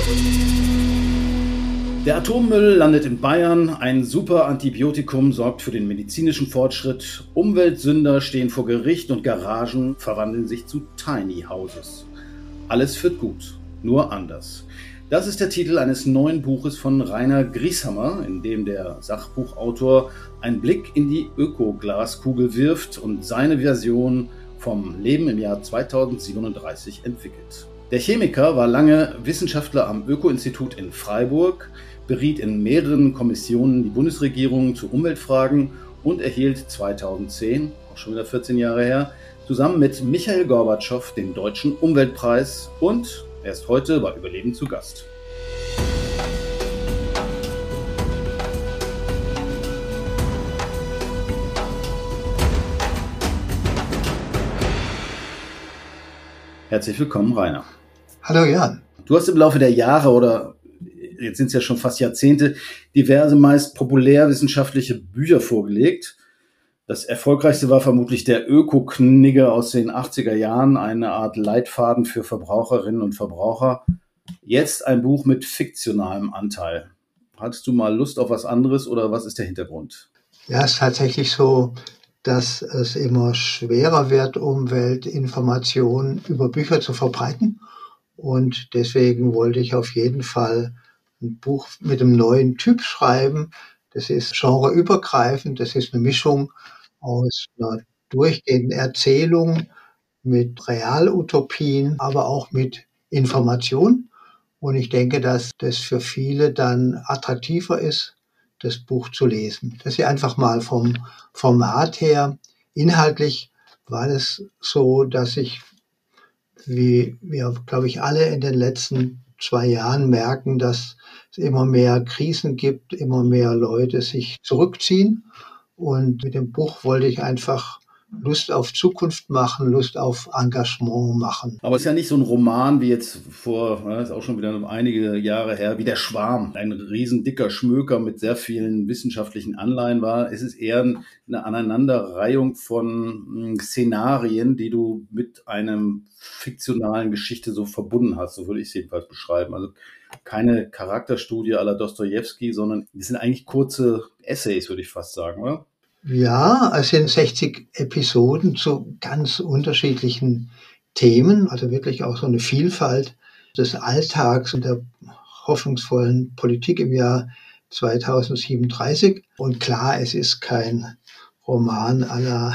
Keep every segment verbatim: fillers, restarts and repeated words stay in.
Der Atommüll landet in Bayern, ein super Antibiotikum sorgt für den medizinischen Fortschritt, Umweltsünder stehen vor Gericht und Garagen verwandeln sich zu Tiny Houses. Alles wird gut, nur anders. Das ist der Titel eines neuen Buches von Rainer Grieshammer, in dem der Sachbuchautor einen Blick in die Öko-Glaskugel wirft und seine Version vom Leben im Jahr zweitausendsiebenunddreißig entwickelt. Der Chemiker war lange Wissenschaftler am Öko-Institut in Freiburg, beriet in mehreren Kommissionen die Bundesregierung zu Umweltfragen und erhielt zweitausendzehn, auch schon wieder vierzehn Jahre her, zusammen mit Michail Gorbatschow den Deutschen Umweltpreis und er ist heute bei Überleben zu Gast. Herzlich willkommen, Rainer. Hallo Jan. Du hast im Laufe der Jahre oder jetzt sind es ja schon fast Jahrzehnte, diverse meist populärwissenschaftliche Bücher vorgelegt. Das erfolgreichste war vermutlich der Öko-Knigge aus den achtziger Jahren, eine Art Leitfaden für Verbraucherinnen und Verbraucher. Jetzt ein Buch mit fiktionalem Anteil. Hattest du mal Lust auf was anderes oder was ist der Hintergrund? Ja, es ist tatsächlich so, dass es immer schwerer wird, Umweltinformationen über Bücher zu verbreiten. Und deswegen wollte ich auf jeden Fall ein Buch mit einem neuen Typ schreiben. Das ist genreübergreifend. Das ist eine Mischung aus einer durchgehenden Erzählung mit Realutopien, aber auch mit Information. Und ich denke, dass das für viele dann attraktiver ist, das Buch zu lesen. Das ist einfach mal vom Format her. Inhaltlich war es so, dass ich, wie wir, glaube ich, alle in den letzten zwei Jahren merken, dass es immer mehr Krisen gibt, immer mehr Leute sich zurückziehen. Und mit dem Buch wollte ich einfach Lust auf Zukunft machen, Lust auf Engagement machen. Aber es ist ja nicht so ein Roman wie jetzt vor, das ist auch schon wieder einige Jahre her, wie Der Schwarm. Ein riesen dicker Schmöker mit sehr vielen wissenschaftlichen Anleihen war. Es ist eher eine Aneinanderreihung von Szenarien, die du mit einem fiktionalen Geschichte so verbunden hast. So würde ich es jedenfalls beschreiben. Also keine Charakterstudie à la Dostojewski, sondern es sind eigentlich kurze Essays, würde ich fast sagen, oder? Ja, es sind sechzig Episoden zu ganz unterschiedlichen Themen, also wirklich auch so eine Vielfalt des Alltags und der hoffnungsvollen Politik im Jahr zweitausendsiebenunddreißig. Und klar, es ist kein Roman à la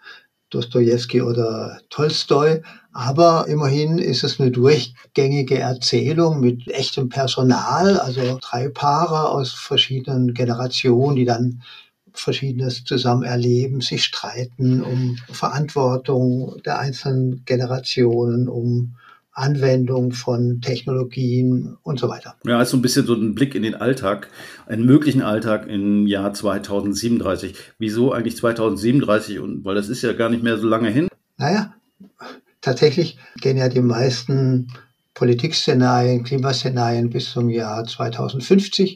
Dostojewski oder Tolstoi, aber immerhin ist es eine durchgängige Erzählung mit echtem Personal, also drei Paare aus verschiedenen Generationen, die dann Verschiedenes zusammen erleben, sich streiten um Verantwortung der einzelnen Generationen, um Anwendung von Technologien und so weiter. Ja, ist so ein bisschen so ein Blick in den Alltag, einen möglichen Alltag im Jahr zweitausendsiebenunddreißig. Wieso eigentlich zweitausendsiebenunddreißig? Und weil das ist ja gar nicht mehr so lange hin. Naja, tatsächlich gehen ja die meisten Politikszenarien, Klimaszenarien bis zum Jahr zweitausendfünfzig.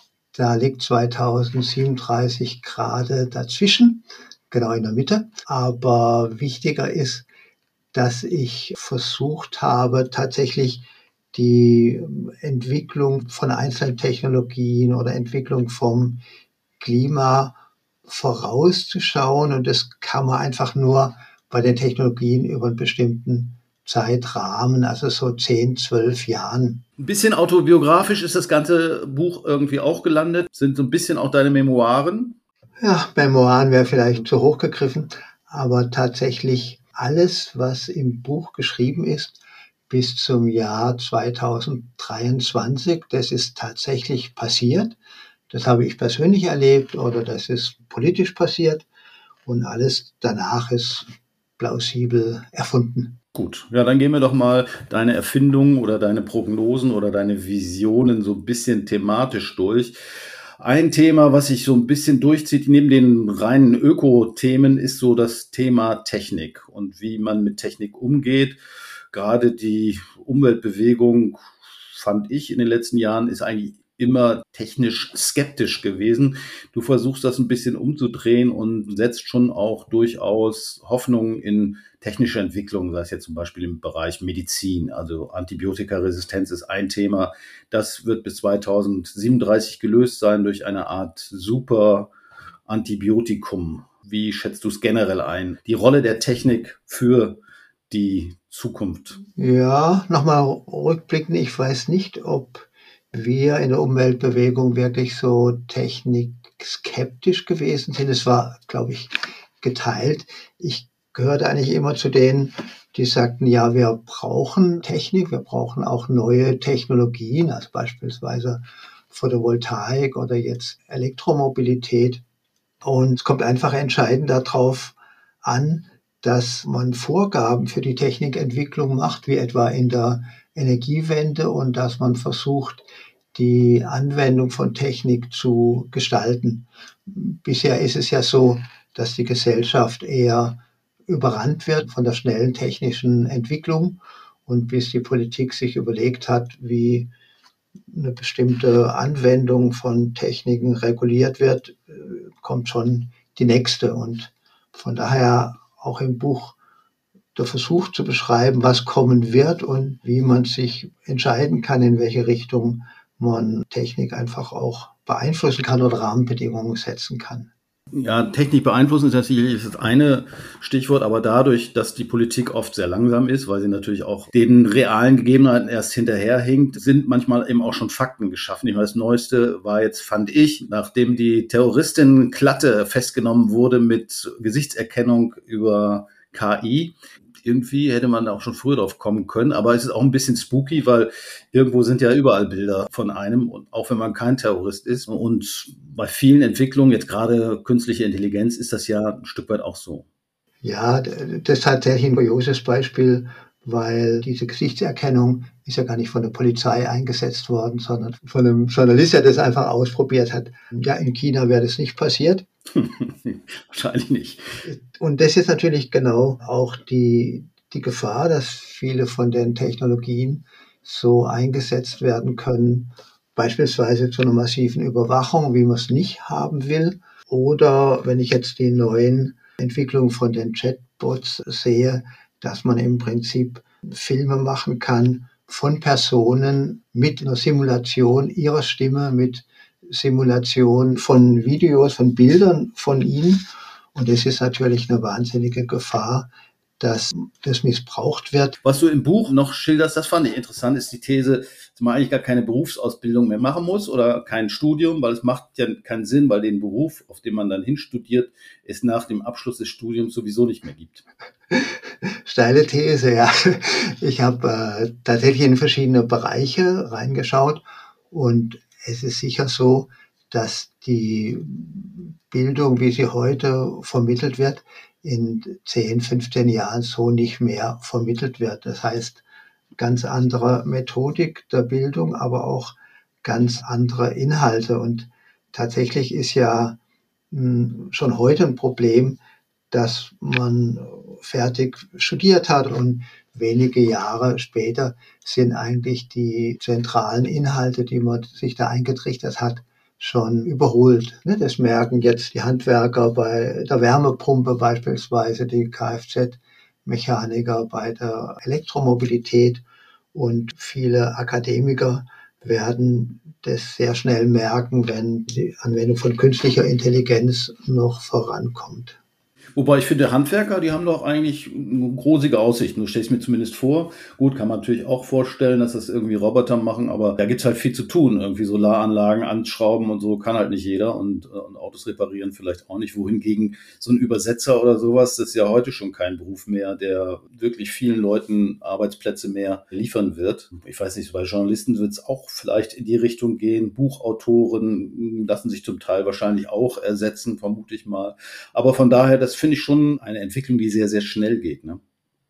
Da liegt zweitausendsiebenunddreißig gerade dazwischen, genau in der Mitte. Aber wichtiger ist, dass ich versucht habe, tatsächlich die Entwicklung von einzelnen Technologien oder Entwicklung vom Klima vorauszuschauen. Und das kann man einfach nur bei den Technologien über einen bestimmten Zeitrahmen, also so zehn, zwölf Jahren. Ein bisschen autobiografisch ist das ganze Buch irgendwie auch gelandet. Sind so ein bisschen auch deine Memoiren? Ja, Memoiren wäre vielleicht zu hoch gegriffen, aber tatsächlich alles, was im Buch geschrieben ist, bis zum Jahr zweitausenddreiundzwanzig, das ist tatsächlich passiert. Das habe ich persönlich erlebt oder das ist politisch passiert und alles danach ist plausibel erfunden. Gut, ja, dann gehen wir doch mal deine Erfindungen oder deine Prognosen oder deine Visionen so ein bisschen thematisch durch. Ein Thema, was sich so ein bisschen durchzieht, neben den reinen Öko-Themen, ist so das Thema Technik und wie man mit Technik umgeht. Gerade die Umweltbewegung, fand ich in den letzten Jahren, ist eigentlich immer technisch skeptisch gewesen. Du versuchst das ein bisschen umzudrehen und setzt schon auch durchaus Hoffnung in technische Entwicklung, sei es jetzt zum Beispiel im Bereich Medizin. Also Antibiotikaresistenz ist ein Thema. Das wird bis zweitausendsiebenunddreißig gelöst sein durch eine Art super Antibiotikum. Wie schätzt du es generell ein? Die Rolle der Technik für die Zukunft? Ja, nochmal rückblickend, ich weiß nicht, ob wir in der Umweltbewegung wirklich so technikskeptisch gewesen sind. Es war, glaube ich, geteilt. Ich gehörte eigentlich immer zu denen, die sagten, ja, wir brauchen Technik, wir brauchen auch neue Technologien, also beispielsweise Photovoltaik oder jetzt Elektromobilität. Und es kommt einfach entscheidend darauf an, dass man Vorgaben für die Technikentwicklung macht, wie etwa in der Energiewende, und dass man versucht, die Anwendung von Technik zu gestalten. Bisher ist es ja so, dass die Gesellschaft eher überrannt wird von der schnellen technischen Entwicklung, und bis die Politik sich überlegt hat, wie eine bestimmte Anwendung von Techniken reguliert wird, kommt schon die nächste. Und von daher auch im Buch der Versuch zu beschreiben, was kommen wird und wie man sich entscheiden kann, in welche Richtung man Technik einfach auch beeinflussen kann oder Rahmenbedingungen setzen kann. Ja, Technik beeinflussen ist natürlich das eine Stichwort, aber dadurch, dass die Politik oft sehr langsam ist, weil sie natürlich auch den realen Gegebenheiten erst hinterherhinkt, sind manchmal eben auch schon Fakten geschaffen. Ich meine, das Neueste war jetzt, fand ich, nachdem die Terroristin Klatte festgenommen wurde mit Gesichtserkennung über K I. Irgendwie hätte man auch schon früher drauf kommen können, aber es ist auch ein bisschen spooky, weil irgendwo sind ja überall Bilder von einem, und auch wenn man kein Terrorist ist. Und bei vielen Entwicklungen, jetzt gerade künstliche Intelligenz, ist das ja ein Stück weit auch so. Ja, das ist tatsächlich ein kurioses Beispiel, weil diese Gesichtserkennung ist ja gar nicht von der Polizei eingesetzt worden, sondern von einem Journalist, der das einfach ausprobiert hat. Ja, in China wäre das nicht passiert. Wahrscheinlich nicht. Und das ist natürlich genau auch die, die Gefahr, dass viele von den Technologien so eingesetzt werden können, beispielsweise zu einer massiven Überwachung, wie man es nicht haben will. Oder wenn ich jetzt die neuen Entwicklungen von den Chatbots sehe, dass man im Prinzip Filme machen kann von Personen mit einer Simulation ihrer Stimme, mit Simulation von Videos, von Bildern von ihnen. Und das ist natürlich eine wahnsinnige Gefahr, dass das missbraucht wird. Was du im Buch noch schilderst, das fand ich interessant, ist die These, dass man eigentlich gar keine Berufsausbildung mehr machen muss oder kein Studium, weil es macht ja keinen Sinn, weil den Beruf, auf den man dann hinstudiert, es nach dem Abschluss des Studiums sowieso nicht mehr gibt. Steile These, ja. Ich habe äh, tatsächlich in verschiedene Bereiche reingeschaut, und es ist sicher so, dass die Bildung, wie sie heute vermittelt wird, in zehn, fünfzehn Jahren so nicht mehr vermittelt wird. Das heißt, ganz andere Methodik der Bildung, aber auch ganz andere Inhalte. Und tatsächlich ist ja mh, schon heute ein Problem, dass man fertig studiert hat und wenige Jahre später sind eigentlich die zentralen Inhalte, die man sich da eingetrichtert hat, schon überholt. Das merken jetzt die Handwerker bei der Wärmepumpe beispielsweise, die Kfz-Mechaniker bei der Elektromobilität, und viele Akademiker werden das sehr schnell merken, wenn die Anwendung von künstlicher Intelligenz noch vorankommt. Wobei ich finde, Handwerker, die haben doch eigentlich rosige Aussichten. Du stellst mir zumindest vor. Gut, kann man natürlich auch vorstellen, dass das irgendwie Roboter machen, aber da gibt's halt viel zu tun. Irgendwie Solaranlagen anschrauben und so kann halt nicht jeder, und, und Autos reparieren vielleicht auch nicht. Wohingegen so ein Übersetzer oder sowas, das ist ja heute schon kein Beruf mehr, der wirklich vielen Leuten Arbeitsplätze mehr liefern wird. Ich weiß nicht, bei Journalisten wird es auch vielleicht in die Richtung gehen. Buchautoren lassen sich zum Teil wahrscheinlich auch ersetzen, vermute ich mal. Aber von daher, das finde ich schon eine Entwicklung, die sehr, sehr schnell geht, ne?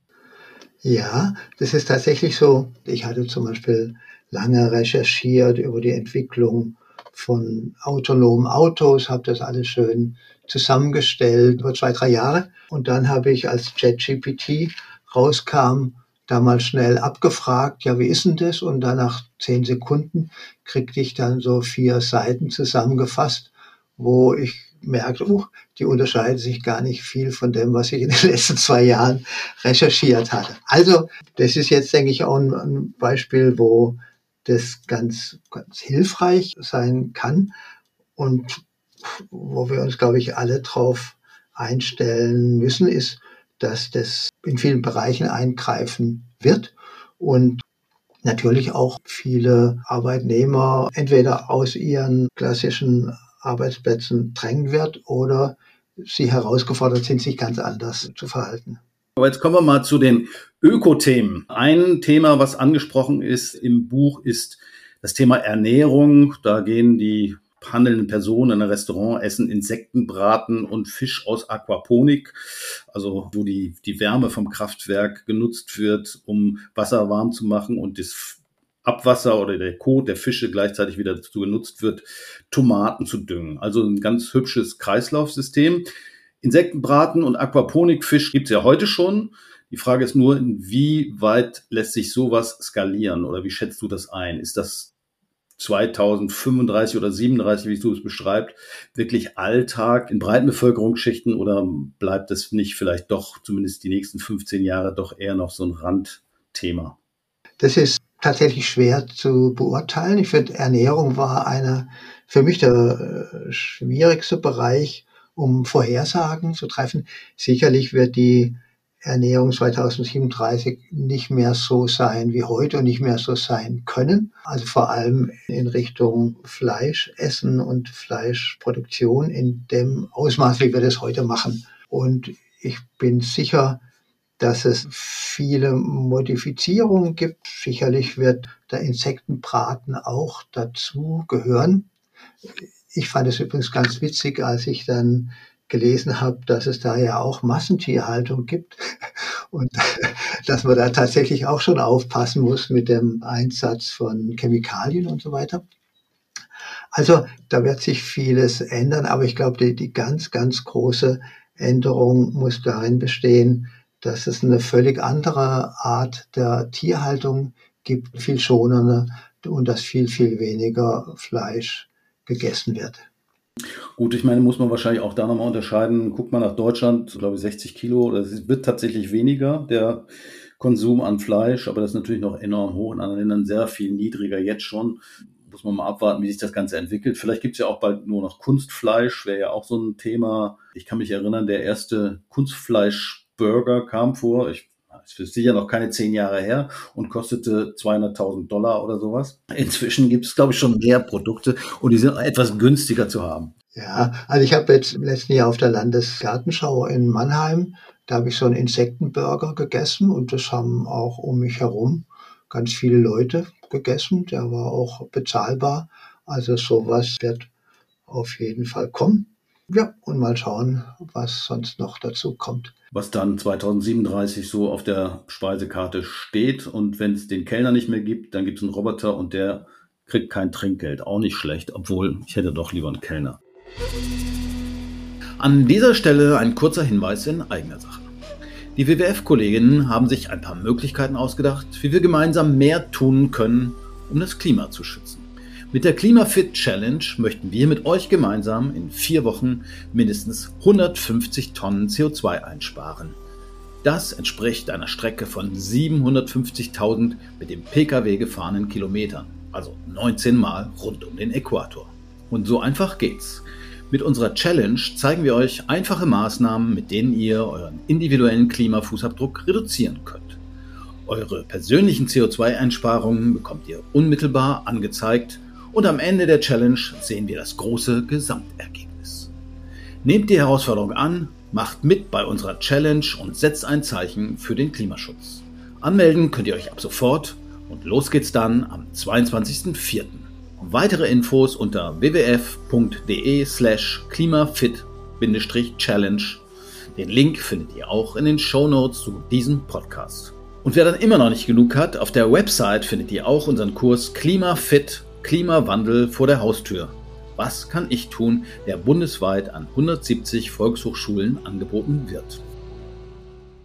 Ja, das ist tatsächlich so. Ich hatte zum Beispiel lange recherchiert über die Entwicklung von autonomen Autos, habe das alles schön zusammengestellt über zwei, drei Jahre. Und dann habe ich, als ChatGPT rauskam, damals schnell abgefragt, ja, wie ist denn das? Und dann nach zehn Sekunden kriegte ich dann so vier Seiten zusammengefasst, wo ich merkte, uh, die unterscheiden sich gar nicht viel von dem, was ich in den letzten zwei Jahren recherchiert hatte. Also das ist jetzt, denke ich, auch ein, ein Beispiel, wo das ganz, ganz hilfreich sein kann und wo wir uns, glaube ich, alle drauf einstellen müssen, ist, dass das in vielen Bereichen eingreifen wird und natürlich auch viele Arbeitnehmer entweder aus ihren klassischen Arbeitsplätzen drängen wird oder sie herausgefordert sind, sich ganz anders zu verhalten. Aber jetzt kommen wir mal zu den Ökothemen. Ein Thema, was angesprochen ist im Buch, ist das Thema Ernährung. Da gehen die handelnden Personen in einem Restaurant, essen Insektenbraten und Fisch aus Aquaponik, also wo die, die Wärme vom Kraftwerk genutzt wird, um Wasser warm zu machen und das Abwasser oder der Kot der Fische gleichzeitig wieder dazu genutzt wird, Tomaten zu düngen. Also ein ganz hübsches Kreislaufsystem. Insektenbraten und Aquaponikfisch gibt es ja heute schon. Die Frage ist nur, inwieweit lässt sich sowas skalieren oder wie schätzt du das ein? Ist das zweitausendfünfunddreißig oder siebenunddreißig, wie du es beschreibst, wirklich Alltag in breiten Bevölkerungsschichten oder bleibt es nicht vielleicht doch zumindest die nächsten fünfzehn Jahre doch eher noch so ein Randthema? Das ist tatsächlich schwer zu beurteilen. Ich finde, Ernährung war einer für mich der äh, schwierigste Bereich, um Vorhersagen zu treffen. Sicherlich wird die Ernährung zweitausendsiebenunddreißig nicht mehr so sein wie heute und nicht mehr so sein können. Also vor allem in Richtung Fleischessen und Fleischproduktion in dem Ausmaß, wie wir das heute machen. Und ich bin sicher, dass es viele Modifizierungen gibt. Sicherlich wird der Insektenbraten auch dazu gehören. Ich fand es übrigens ganz witzig, als ich dann gelesen habe, dass es da ja auch Massentierhaltung gibt und dass man da tatsächlich auch schon aufpassen muss mit dem Einsatz von Chemikalien und so weiter. Also da wird sich vieles ändern, aber ich glaube, die, die ganz, ganz große Änderung muss darin bestehen, dass es eine völlig andere Art der Tierhaltung gibt, viel schonender und dass viel, viel weniger Fleisch gegessen wird. Gut, ich meine, muss man wahrscheinlich auch da nochmal unterscheiden. Guckt man nach Deutschland, glaube ich, sechzig Kilo, das wird tatsächlich weniger, der Konsum an Fleisch, aber das ist natürlich noch enorm hoch, in anderen Ländern sehr viel niedriger jetzt schon. Muss man mal abwarten, wie sich das Ganze entwickelt. Vielleicht gibt es ja auch bald nur noch Kunstfleisch, wäre ja auch so ein Thema. Ich kann mich erinnern, der erste Kunstfleischburger kam vor, ich das ist sicher noch keine zehn Jahre her und kostete zweihunderttausend Dollar oder sowas. Inzwischen gibt es, glaube ich, schon mehr Produkte und die sind etwas günstiger zu haben. Ja, also ich habe jetzt im letzten Jahr auf der Landesgartenschau in Mannheim, da habe ich so einen Insektenburger gegessen und das haben auch um mich herum ganz viele Leute gegessen. Der war auch bezahlbar. Also sowas wird auf jeden Fall kommen. Ja, und mal schauen, was sonst noch dazu kommt. Was dann zweitausendsiebenunddreißig so auf der Speisekarte steht. Und wenn es den Kellner nicht mehr gibt, dann gibt es einen Roboter und der kriegt kein Trinkgeld. Auch nicht schlecht, obwohl ich hätte doch lieber einen Kellner. An dieser Stelle ein kurzer Hinweis in eigener Sache. Die W W F-Kolleginnen haben sich ein paar Möglichkeiten ausgedacht, wie wir gemeinsam mehr tun können, um das Klima zu schützen. Mit der Klimafit Challenge möchten wir mit euch gemeinsam in vier Wochen mindestens hundertfünfzig Tonnen C O zwei einsparen. Das entspricht einer Strecke von siebenhundertfünfzigtausend mit dem Pkw gefahrenen Kilometern, also neunzehn Mal rund um den Äquator. Und so einfach geht's. Mit unserer Challenge zeigen wir euch einfache Maßnahmen, mit denen ihr euren individuellen Klimafußabdruck reduzieren könnt. Eure persönlichen C O zwei Einsparungen bekommt ihr unmittelbar angezeigt und am Ende der Challenge sehen wir das große Gesamtergebnis. Nehmt die Herausforderung an, macht mit bei unserer Challenge und setzt ein Zeichen für den Klimaschutz. Anmelden könnt ihr euch ab sofort und los geht's dann am zweiundzwanzigsten vierten Weitere Infos unter wwf.de slash klimafit-challenge. Den Link findet ihr auch in den Shownotes zu diesem Podcast. Und wer dann immer noch nicht genug hat, auf der Website findet ihr auch unseren Kurs Klimafit Klimawandel vor der Haustür. Was kann ich tun, der bundesweit an hundertsiebzig Volkshochschulen angeboten wird?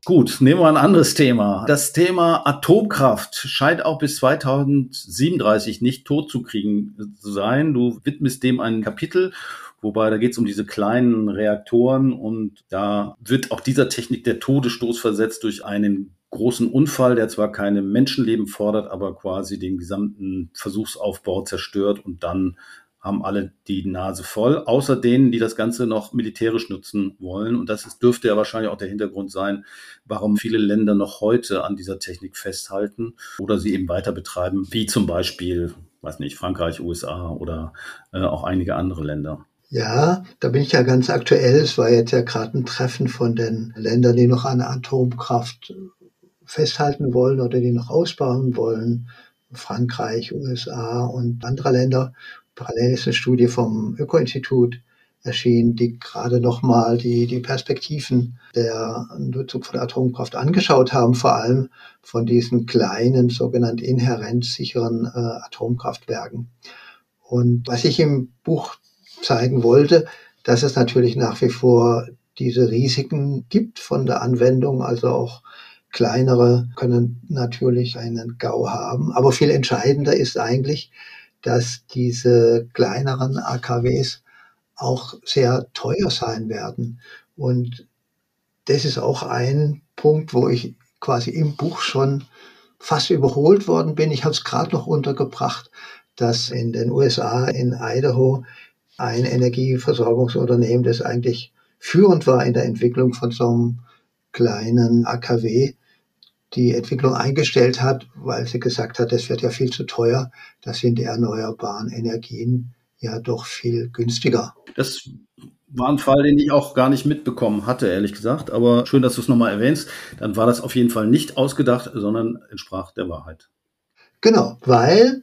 Gut, nehmen wir ein anderes Thema. Das Thema Atomkraft scheint auch bis zweitausendsiebenunddreißig nicht tot zu kriegen zu sein. Du widmest dem ein Kapitel, wobei da geht es um diese kleinen Reaktoren und da wird auch dieser Technik der Todesstoß versetzt durch einen großen Unfall, der zwar keine Menschenleben fordert, aber quasi den gesamten Versuchsaufbau zerstört und dann haben alle die Nase voll, außer denen, die das Ganze noch militärisch nutzen wollen. Und das ist, dürfte ja wahrscheinlich auch der Hintergrund sein, warum viele Länder noch heute an dieser Technik festhalten oder sie eben weiter betreiben, wie zum Beispiel, weiß nicht, Frankreich, U S A oder äh, auch einige andere Länder. Ja, da bin ich ja ganz aktuell. Es war jetzt ja gerade ein Treffen von den Ländern, die noch an Atomkraft festhalten wollen oder die noch ausbauen wollen. Frankreich, U S A und andere Länder. Parallel ist eine Studie vom Öko-Institut erschienen, die gerade nochmal die, die Perspektiven der Nutzung von Atomkraft angeschaut haben, vor allem von diesen kleinen, sogenannten inhärent sicheren äh, Atomkraftwerken. Und was ich im Buch zeigen wollte, dass es natürlich nach wie vor diese Risiken gibt von der Anwendung, also auch kleinere können natürlich einen GAU haben. Aber viel entscheidender ist eigentlich, dass diese kleineren A K Ws auch sehr teuer sein werden. Und das ist auch ein Punkt, wo ich quasi im Buch schon fast überholt worden bin. Ich habe es gerade noch untergebracht, dass in den U S A, in Idaho, ein Energieversorgungsunternehmen, das eigentlich führend war in der Entwicklung von so einem kleinen A K W, die Entwicklung eingestellt hat, weil sie gesagt hat, das wird ja viel zu teuer. Da sind die erneuerbaren Energien ja doch viel günstiger. Das war ein Fall, den ich auch gar nicht mitbekommen hatte, ehrlich gesagt. Aber schön, dass du es nochmal erwähnst. Dann war das auf jeden Fall nicht ausgedacht, sondern entsprach der Wahrheit. Genau, weil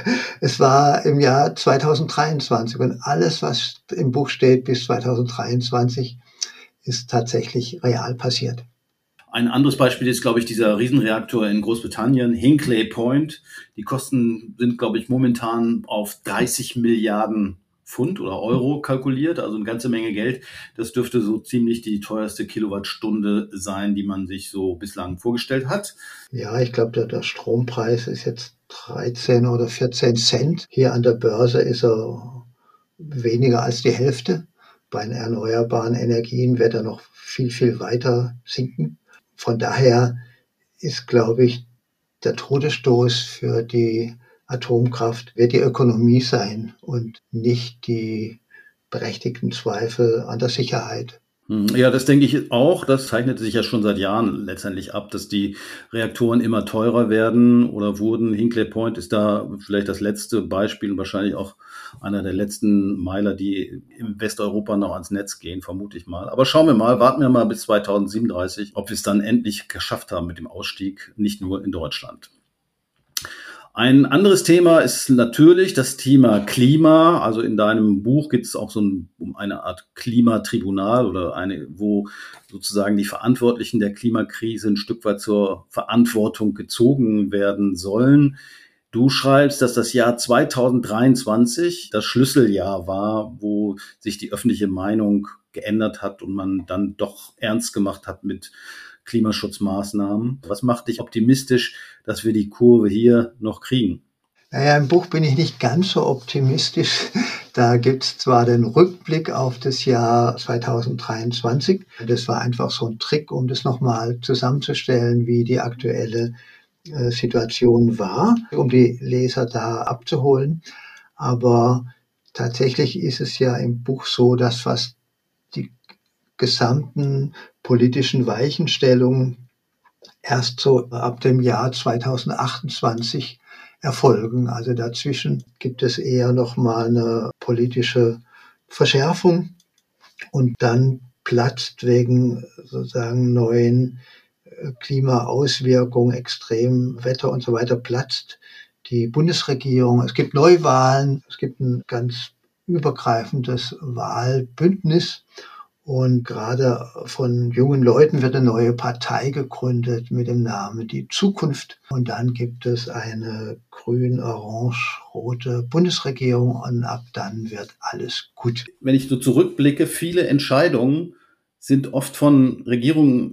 es war im Jahr zweitausenddreiundzwanzig und alles, was im Buch steht bis zweitausenddreiundzwanzig, ist tatsächlich real passiert. Ein anderes Beispiel ist, glaube ich, dieser Riesenreaktor in Großbritannien, Hinkley Point. Die Kosten sind, glaube ich, momentan auf dreißig Milliarden Pfund oder Euro kalkuliert, also eine ganze Menge Geld. Das dürfte so ziemlich die teuerste Kilowattstunde sein, die man sich so bislang vorgestellt hat. Ja, ich glaube, der, der Strompreis ist jetzt dreizehn oder vierzehn Cent. Hier an der Börse ist er weniger als die Hälfte. Bei den erneuerbaren Energien wird er noch viel, viel weiter sinken. Von daher ist, glaube ich, der Todesstoß für die Atomkraft wird die Ökonomie sein und nicht die berechtigten Zweifel an der Sicherheit. Ja, das denke ich auch. Das zeichnet sich ja schon seit Jahren letztendlich ab, dass die Reaktoren immer teurer werden oder wurden. Hinkley Point ist da vielleicht das letzte Beispiel und wahrscheinlich auch einer der letzten Meiler, die in Westeuropa noch ans Netz gehen, vermute ich mal. Aber schauen wir mal, warten wir mal bis zweitausendsiebenunddreißig, ob wir es dann endlich geschafft haben mit dem Ausstieg, nicht nur in Deutschland. Ein anderes Thema ist natürlich das Thema Klima. Also in deinem Buch geht es auch so ein, um eine Art Klimatribunal oder eine, wo sozusagen die Verantwortlichen der Klimakrise ein Stück weit zur Verantwortung gezogen werden sollen. Du schreibst, dass das Jahr zweitausenddreiundzwanzig das Schlüsseljahr war, wo sich die öffentliche Meinung geändert hat und man dann doch ernst gemacht hat mit Klimaschutzmaßnahmen. Was macht dich optimistisch, dass wir die Kurve hier noch kriegen? Naja, im Buch bin ich nicht ganz so optimistisch. Da gibt es zwar den Rückblick auf das Jahr zweitausenddreiundzwanzig. Das war einfach so ein Trick, um das nochmal zusammenzustellen, wie die aktuelle äh, Situation war, um die Leser da abzuholen. Aber tatsächlich ist es ja im Buch so, dass fast die gesamten politischen Weichenstellungen erst so ab dem Jahr zweitausendachtundzwanzig erfolgen. Also dazwischen gibt es eher noch mal eine politische Verschärfung und dann platzt wegen sozusagen neuen Klimaauswirkungen, Extremwetter und so weiter, platzt die Bundesregierung. Es gibt Neuwahlen, es gibt ein ganz übergreifendes Wahlbündnis. Und gerade von jungen Leuten wird eine neue Partei gegründet mit dem Namen Die Zukunft. Und dann gibt es eine grün-orange-rote Bundesregierung und ab dann wird alles gut. Wenn ich so zurückblicke, viele Entscheidungen sind oft von Regierungen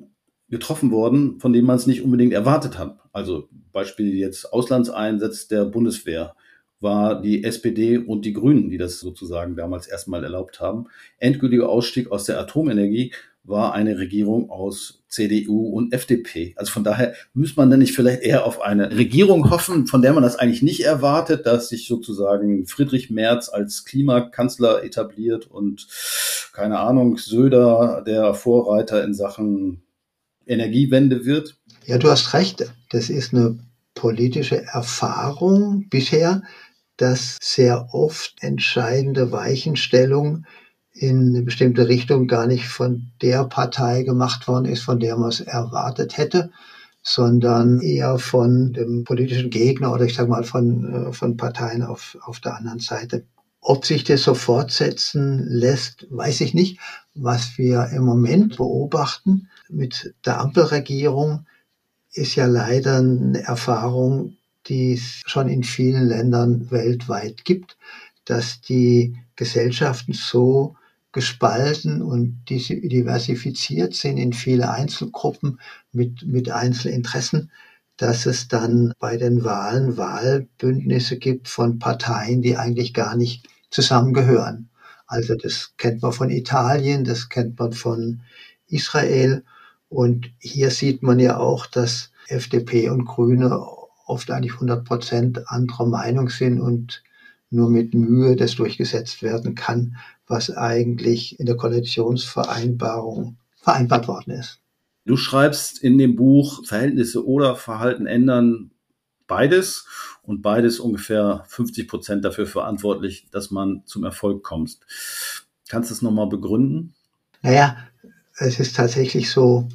getroffen worden, von denen man es nicht unbedingt erwartet hat. Also Beispiel jetzt Auslandseinsatz der Bundeswehr war die S P D und die Grünen, die das sozusagen damals erstmal erlaubt haben. Endgültiger Ausstieg aus der Atomenergie war eine Regierung aus C D U und F D P. Also von daher müsste man dann nicht vielleicht eher auf eine Regierung hoffen, von der man das eigentlich nicht erwartet, dass sich sozusagen Friedrich Merz als Klimakanzler etabliert und, keine Ahnung, Söder der Vorreiter in Sachen Energiewende wird? Ja, du hast recht. Das ist eine politische Erfahrung bisher, dass sehr oft entscheidende Weichenstellungen in eine bestimmte Richtung gar nicht von der Partei gemacht worden ist, von der man es erwartet hätte, sondern eher von dem politischen Gegner oder ich sage mal von, von Parteien auf, auf der anderen Seite. Ob sich das so fortsetzen lässt, weiß ich nicht. Was wir im Moment beobachten mit der Ampelregierung, ist ja leider eine Erfahrung, die es schon in vielen Ländern weltweit gibt, dass die Gesellschaften so gespalten und diversifiziert sind in viele Einzelgruppen mit, mit Einzelinteressen, dass es dann bei den Wahlen Wahlbündnisse gibt von Parteien, die eigentlich gar nicht zusammengehören. Also das kennt man von Italien, das kennt man von Israel. Und hier sieht man ja auch, dass F D P und Grüne oft eigentlich hundert Prozent anderer Meinung sind und nur mit Mühe das durchgesetzt werden kann, was eigentlich in der Koalitionsvereinbarung vereinbart worden ist. Du schreibst in dem Buch Verhältnisse oder Verhalten ändern beides und beides ungefähr fünfzig Prozent dafür verantwortlich, dass man zum Erfolg kommt. Kannst du es nochmal begründen? Naja, es ist tatsächlich so,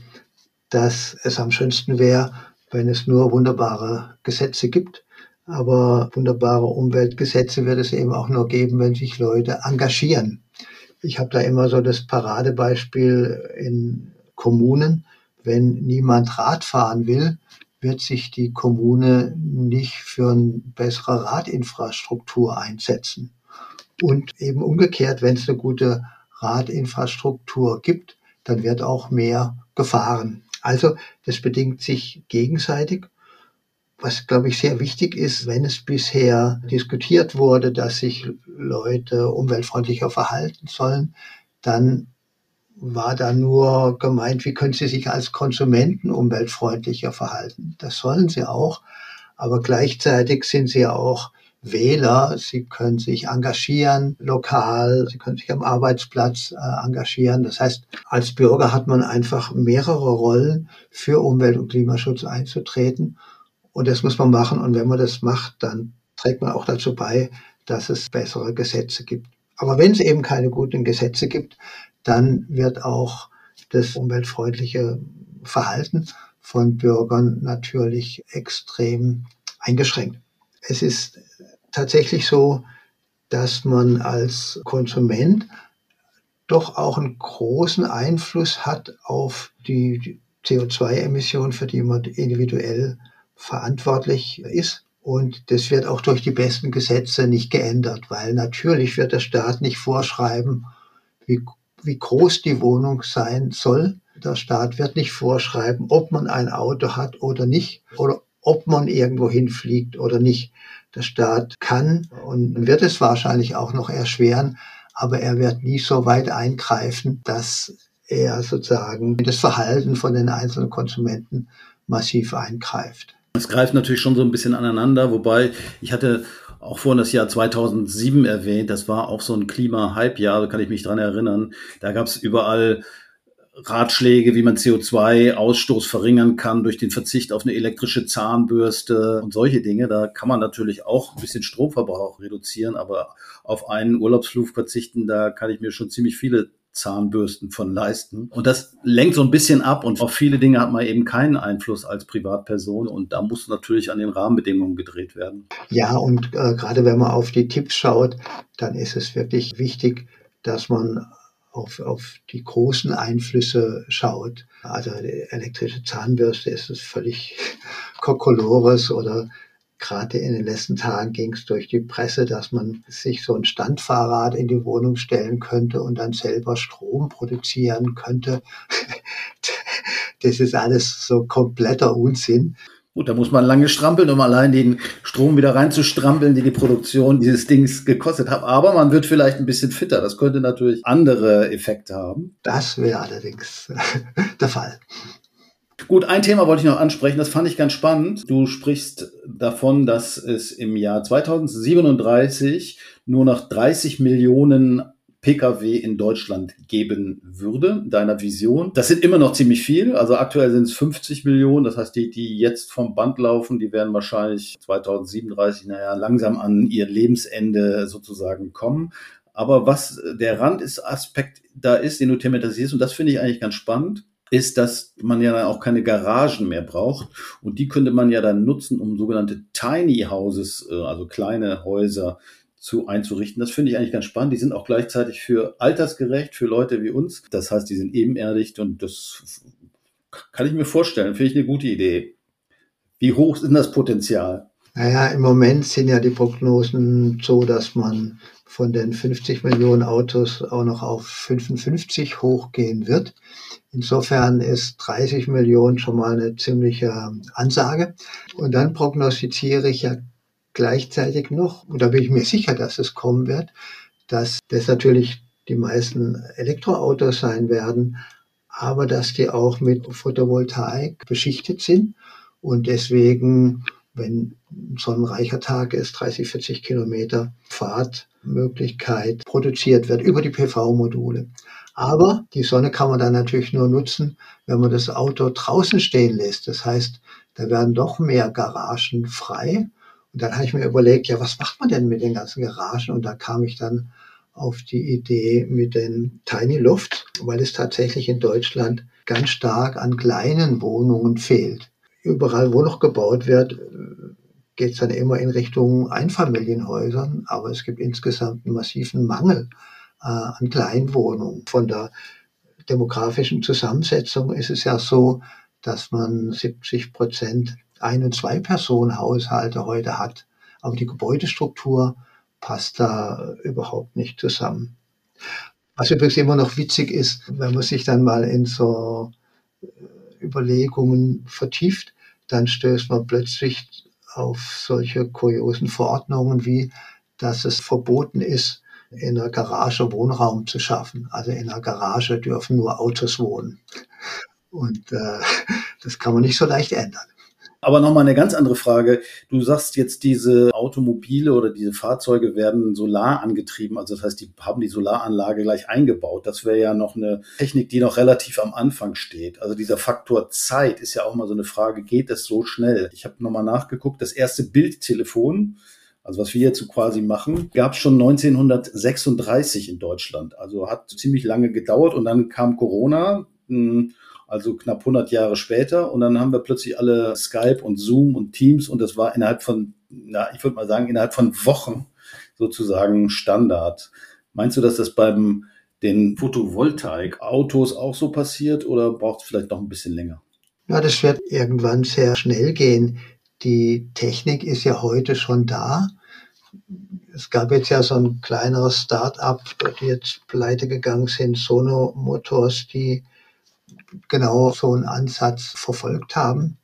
dass es am schönsten wäre, wenn es nur wunderbare Gesetze gibt. Aber wunderbare Umweltgesetze wird es eben auch nur geben, wenn sich Leute engagieren. Ich habe da immer so das Paradebeispiel in Kommunen. Wenn niemand Rad fahren will, wird sich die Kommune nicht für eine bessere Radinfrastruktur einsetzen. Und eben umgekehrt, wenn es eine gute Radinfrastruktur gibt, dann wird auch mehr gefahren. Also das bedingt sich gegenseitig. Was, glaube ich, sehr wichtig ist, wenn es bisher diskutiert wurde, dass sich Leute umweltfreundlicher verhalten sollen, dann war da nur gemeint, wie können sie sich als Konsumenten umweltfreundlicher verhalten. Das sollen sie auch, aber gleichzeitig sind sie ja auch Wähler. Sie können sich engagieren lokal, sie können sich am Arbeitsplatz äh, engagieren. Das heißt, als Bürger hat man einfach mehrere Rollen, für Umwelt- und Klimaschutz einzutreten. Und das muss man machen. Und wenn man das macht, dann trägt man auch dazu bei, dass es bessere Gesetze gibt. Aber wenn es eben keine guten Gesetze gibt, dann wird auch das umweltfreundliche Verhalten von Bürgern natürlich extrem eingeschränkt. Es ist tatsächlich so, dass man als Konsument doch auch einen großen Einfluss hat auf die C O zwei Emissionen, für die man individuell verantwortlich ist. Und das wird auch durch die besten Gesetze nicht geändert, weil natürlich wird der Staat nicht vorschreiben, wie, wie groß die Wohnung sein soll. Der Staat wird nicht vorschreiben, ob man ein Auto hat oder nicht oder ob man irgendwo hinfliegt oder nicht. Der Staat kann und wird es wahrscheinlich auch noch erschweren, aber er wird nie so weit eingreifen, dass er sozusagen das Verhalten von den einzelnen Konsumenten massiv eingreift. Es greift natürlich schon so ein bisschen aneinander, wobei ich hatte auch vorhin das Jahr zweitausendsieben erwähnt, das war auch so ein Klima-Hype-Jahr, da kann ich mich dran erinnern. Da gab es überall Ratschläge, wie man C O zwei Ausstoß verringern kann durch den Verzicht auf eine elektrische Zahnbürste und solche Dinge. Da kann man natürlich auch ein bisschen Stromverbrauch reduzieren, aber auf einen Urlaubsflug verzichten, da kann ich mir schon ziemlich viele Zahnbürsten von leisten. Und das lenkt so ein bisschen ab und auf viele Dinge hat man eben keinen Einfluss als Privatperson und da muss natürlich an den Rahmenbedingungen gedreht werden. Ja, und äh, gerade wenn man auf die Tipps schaut, dann ist es wirklich wichtig, dass man auf, auf die großen Einflüsse schaut. Also die elektrische Zahnbürste ist es völlig Kokolores oder gerade in den letzten Tagen ging es durch die Presse, dass man sich so ein Standfahrrad in die Wohnung stellen könnte und dann selber Strom produzieren könnte. Das ist alles so kompletter Unsinn. Gut, da muss man lange strampeln, um allein den Strom wieder reinzustrampeln, die die Produktion dieses Dings gekostet hat. Aber man wird vielleicht ein bisschen fitter. Das könnte natürlich andere Effekte haben. Das wäre allerdings der Fall. Gut, ein Thema wollte ich noch ansprechen, das fand ich ganz spannend. Du sprichst davon, dass es im Jahr zweitausendsiebenunddreißig nur noch dreißig Millionen Pkw in Deutschland geben würde, deiner Vision. Das sind immer noch ziemlich viel, also aktuell sind es fünfzig Millionen, das heißt, die, die jetzt vom Band laufen, die werden wahrscheinlich zweitausendsiebenunddreißig, naja, langsam an ihr Lebensende sozusagen kommen. Aber was der Randaspekt da ist, den du thematisierst, und das finde ich eigentlich ganz spannend, ist, dass man ja dann auch keine Garagen mehr braucht. Und die könnte man ja dann nutzen, um sogenannte Tiny Houses, also kleine Häuser, zu einzurichten. Das finde ich eigentlich ganz spannend. Die sind auch gleichzeitig für altersgerecht, für Leute wie uns. Das heißt, die sind ebenerdig und das kann ich mir vorstellen. Finde ich eine gute Idee. Wie hoch ist denn das Potenzial? Naja, im Moment sind ja die Prognosen so, dass man von den fünfzig Millionen Autos auch noch auf fünfundfünfzig hochgehen wird. Insofern ist dreißig Millionen schon mal eine ziemliche Ansage. Und dann prognostiziere ich ja gleichzeitig noch, und da bin ich mir sicher, dass es kommen wird, dass das natürlich die meisten Elektroautos sein werden, aber dass die auch mit Photovoltaik beschichtet sind und deswegen, wenn so ein reicher Tag ist, dreißig, vierzig Kilometer Fahrtmöglichkeit produziert wird über die P V-Module. Aber die Sonne kann man dann natürlich nur nutzen, wenn man das Auto draußen stehen lässt. Das heißt, da werden doch mehr Garagen frei. Und dann habe ich mir überlegt, ja, was macht man denn mit den ganzen Garagen? Und da kam ich dann auf die Idee mit den Tiny Loft, weil es tatsächlich in Deutschland ganz stark an kleinen Wohnungen fehlt. Überall, wo noch gebaut wird, geht es dann immer in Richtung Einfamilienhäusern, aber es gibt insgesamt einen massiven Mangel äh, an Kleinwohnungen. Von der demografischen Zusammensetzung ist es ja so, dass man siebzig Prozent Ein- und Zwei-Personen-Haushalte heute hat. Aber die Gebäudestruktur passt da überhaupt nicht zusammen. Was übrigens immer noch witzig ist, wenn man sich dann mal in so Überlegungen vertieft, dann stößt man plötzlich auf solche kuriosen Verordnungen wie, dass es verboten ist, in einer Garage Wohnraum zu schaffen. Also in einer Garage dürfen nur Autos wohnen. Und äh, das kann man nicht so leicht ändern. Aber nochmal eine ganz andere Frage. Du sagst jetzt, diese Automobile oder diese Fahrzeuge werden solar angetrieben. Also das heißt, die haben die Solaranlage gleich eingebaut. Das wäre ja noch eine Technik, die noch relativ am Anfang steht. Also dieser Faktor Zeit ist ja auch mal so eine Frage, geht es so schnell? Ich habe nochmal nachgeguckt, das erste Bildtelefon, also was wir jetzt quasi machen, gab es schon neunzehnhundertsechsunddreißig in Deutschland. Also hat ziemlich lange gedauert und dann kam Corona, also knapp hundert Jahre später. Und dann haben wir plötzlich alle Skype und Zoom und Teams und das war innerhalb von, na, ich würde mal sagen, innerhalb von Wochen sozusagen Standard. Meinst du, dass das beim den Photovoltaik-Autos auch so passiert oder braucht es vielleicht noch ein bisschen länger? Ja, das wird irgendwann sehr schnell gehen. Die Technik ist ja heute schon da. Es gab jetzt ja so ein kleineres Start-up, die jetzt pleite gegangen sind, Sono Motors, die genau so einen Ansatz verfolgt haben.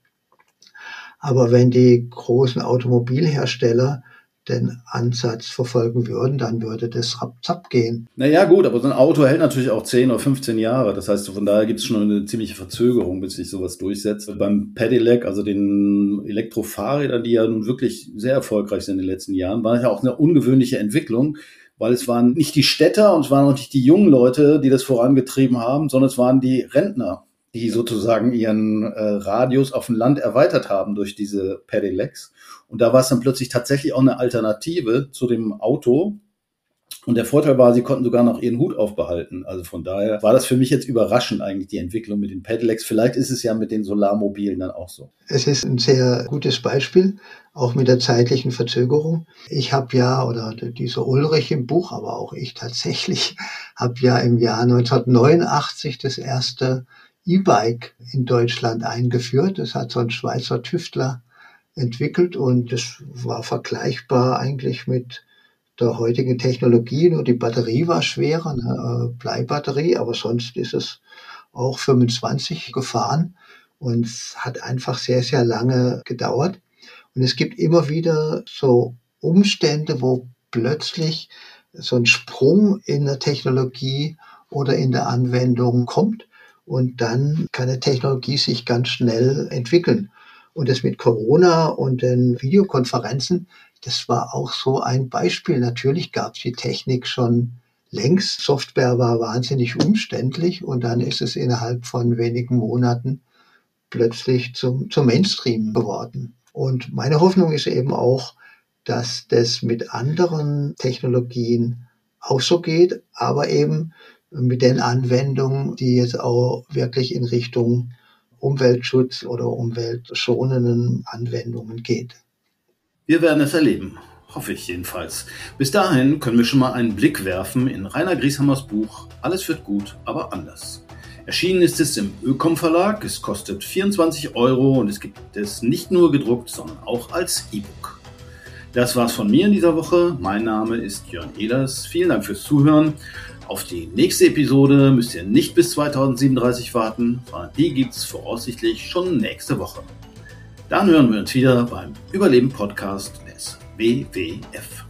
Aber wenn die großen Automobilhersteller den Ansatz verfolgen würden, dann würde das rapzapp gehen. Naja gut, aber so ein Auto hält natürlich auch zehn oder fünfzehn Jahre. Das heißt, von daher gibt es schon eine ziemliche Verzögerung, bis sich sowas durchsetzt. Beim Pedelec, also den Elektrofahrrädern, die ja nun wirklich sehr erfolgreich sind in den letzten Jahren, war das ja auch eine ungewöhnliche Entwicklung, weil es waren nicht die Städter und es waren auch nicht die jungen Leute, die das vorangetrieben haben, sondern es waren die Rentner, die sozusagen ihren äh, Radius auf dem Land erweitert haben durch diese Pedelecs. Und da war es dann plötzlich tatsächlich auch eine Alternative zu dem Auto. Und der Vorteil war, sie konnten sogar noch ihren Hut aufbehalten. Also von daher war das für mich jetzt überraschend eigentlich, die Entwicklung mit den Pedelecs. Vielleicht ist es ja mit den Solarmobilen dann auch so. Es ist ein sehr gutes Beispiel, auch mit der zeitlichen Verzögerung. Ich habe ja, oder dieser Ulrich im Buch, aber auch ich tatsächlich, habe ja im Jahr neunzehnhundertneunundachtzig das erste E-Bike in Deutschland eingeführt. Das hat so ein Schweizer Tüftler entwickelt und das war vergleichbar eigentlich mit der heutigen Technologie. Nur die Batterie war schwerer, eine Bleibatterie, aber sonst ist es auch fünfundzwanzig gefahren. Und es hat einfach sehr, sehr lange gedauert. Und es gibt immer wieder so Umstände, wo plötzlich so ein Sprung in der Technologie oder in der Anwendung kommt. Und dann kann eine Technologie sich ganz schnell entwickeln. Und das mit Corona und den Videokonferenzen, das war auch so ein Beispiel. Natürlich gab es die Technik schon längst. Software war wahnsinnig umständlich und dann ist es innerhalb von wenigen Monaten plötzlich zum, zum Mainstream geworden. Und meine Hoffnung ist eben auch, dass das mit anderen Technologien auch so geht, aber eben mit den Anwendungen, die jetzt auch wirklich in Richtung Umweltschutz oder umweltschonenden Anwendungen geht. Wir werden es erleben, hoffe ich jedenfalls. Bis dahin können wir schon mal einen Blick werfen in Rainer Grieshammers Buch Alles wird gut, aber anders. Erschienen ist es im Ökom Verlag, es kostet vierundzwanzig Euro und es gibt es nicht nur gedruckt, sondern auch als E-Book. Das war's von mir in dieser Woche. Mein Name ist Jörn Ehlers. Vielen Dank fürs Zuhören. Auf die nächste Episode müsst ihr nicht bis zweitausendsiebenunddreißig warten, sondern die gibt's voraussichtlich schon nächste Woche. Dann hören wir uns wieder beim Überleben-Podcast des W W F.